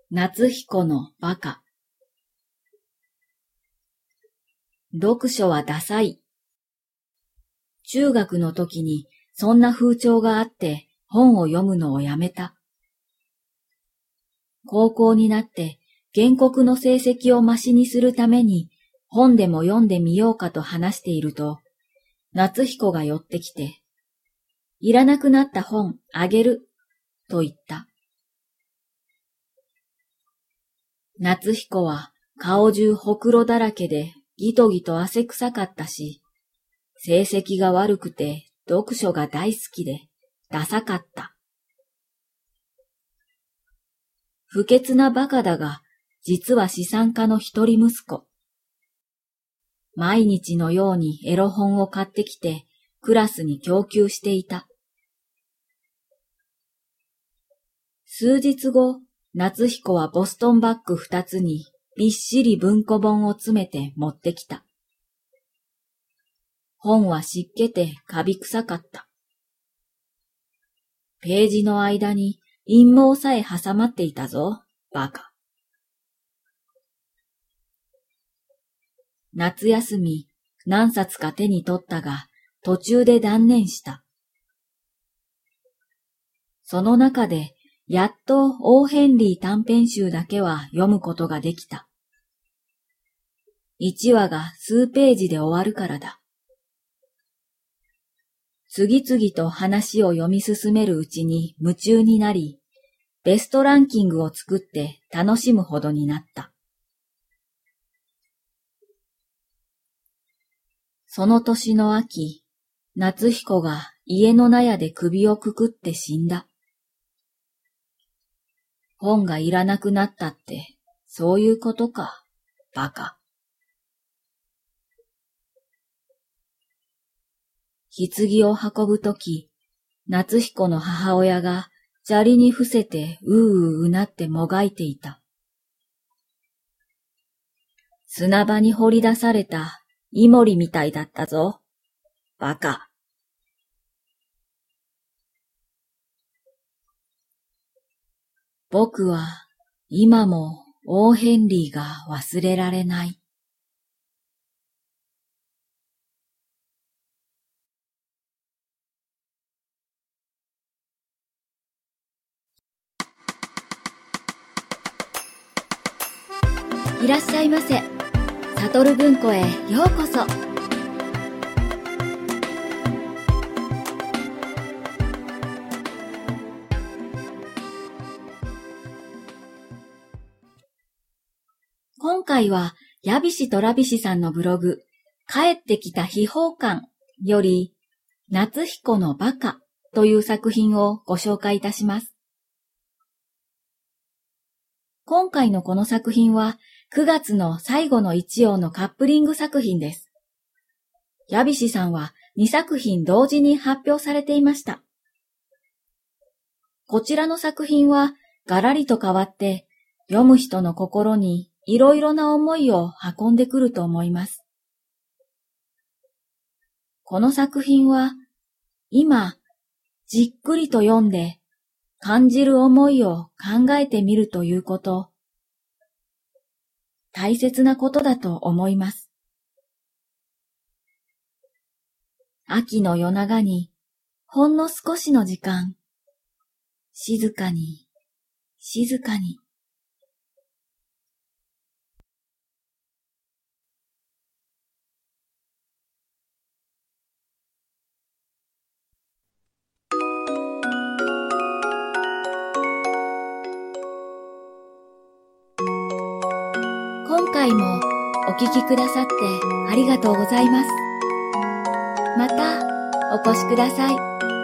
夏彦のバカ。読書はダサい。中学の時にそんな風潮があって本を読むのをやめた。高校になって原告の成績をマシにするために本でも読んでみようかと話していると、夏彦が寄ってきて、いらなくなった本あげると言った。夏彦は顔中ほくろだらけでギトギト汗臭かったし、成績が悪くて読書が大好きでダサかった。不潔なバカだが、実は資産家の一人息子。毎日のようにエロ本を買ってきてクラスに供給していた。数日後、夏彦はボストンバッグ2つにびっしり文庫本を詰めて持ってきた。本は湿気てカビ臭かった。ページの間に陰謀さえ挟まっていたぞ、バカ。夏休み何冊か手に取ったが途中で断念した。その中でやっとオーヘンリー短編集だけは読むことができた。1話が数ページで終わるからだ。次々と話を読み進めるうちに夢中になり、ベストランキングを作って楽しむほどになった。その年の秋、夏彦が家の納屋で首をくくって死んだ。本がいらなくなったって、そういうことか、バカ。棺を運ぶとき、夏彦の母親が砂利に伏せてううなってもがいていた。砂場に掘り出されたイモリみたいだったぞ、バカ。僕は今もオーヘンリーが忘れられない。いらっしゃいませ。サトル文庫へようこそ。今回はヤビシトラビシさんのブログ、帰ってきた秘宝館より、夏彦のバカという作品をご紹介いたします。今回のこの作品は9月の最後の一曜のカップリング作品です。ヤビシさんは2作品同時に発表されていました。こちらの作品はガラリと変わって読む人の心にいろいろな思いを運んでくると思います。この作品は今じっくりと読んで感じる思いを考えてみるということ、大切なことだと思います。秋の夜長にほんの少しの時間、静かに静かに。今回もお聞きくださってありがとうございます。またお越しください。